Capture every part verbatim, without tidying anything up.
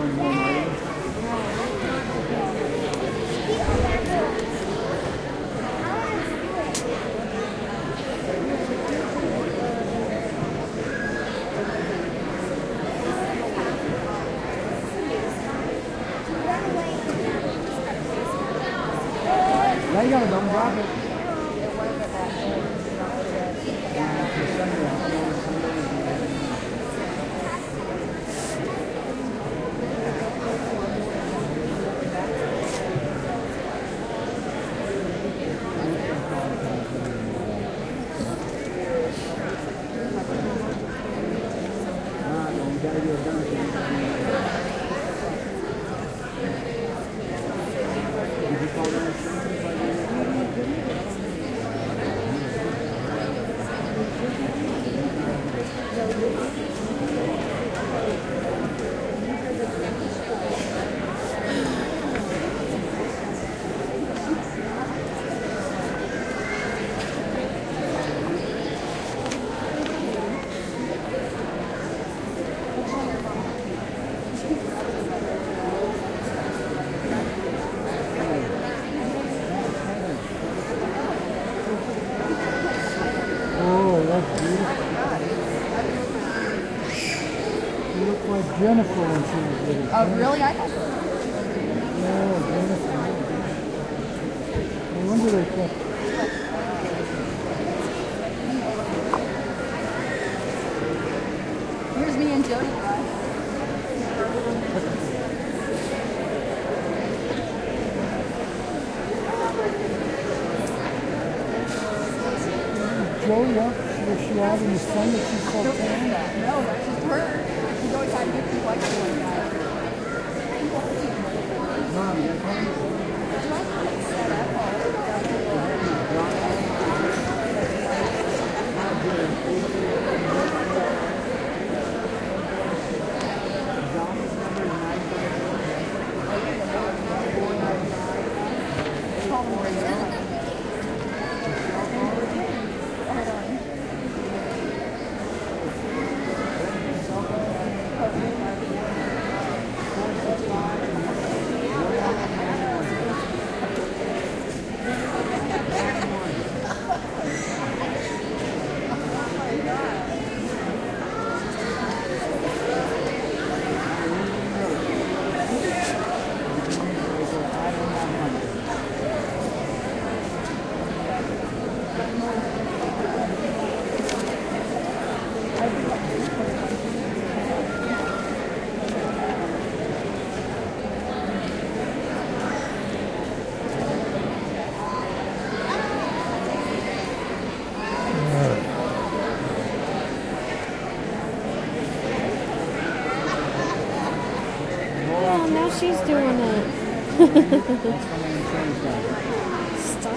Now you gotta don't drop it. Jennifer when she was little. Oh, really? I thought. Oh, Jennifer. No wonder they kept. Here's me and Jody. Jody, up? Was she out in the sun that she's so tan? No, that's just her. She's always had good complexion like that. Mom, you got She's doing it. Stop.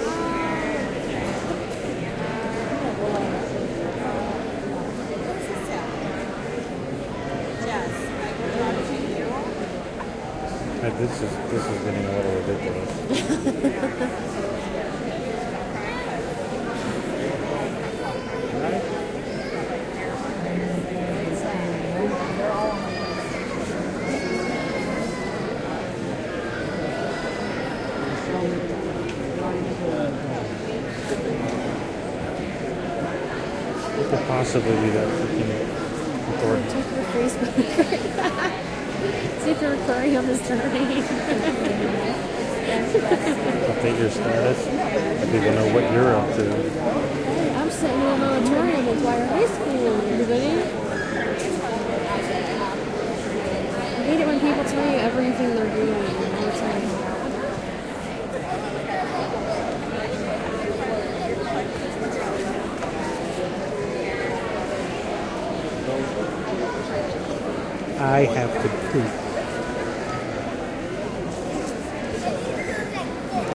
This is this is getting a little ridiculous. What could possibly be that freaking important? Check your Facebook. See if you're recurring on this journey. Update your status. Let people know what you're up to. I'm sitting in a moratorium at Dwyer High School, everybody. I hate it when people tell you everything they're doing all the time. I have to poop.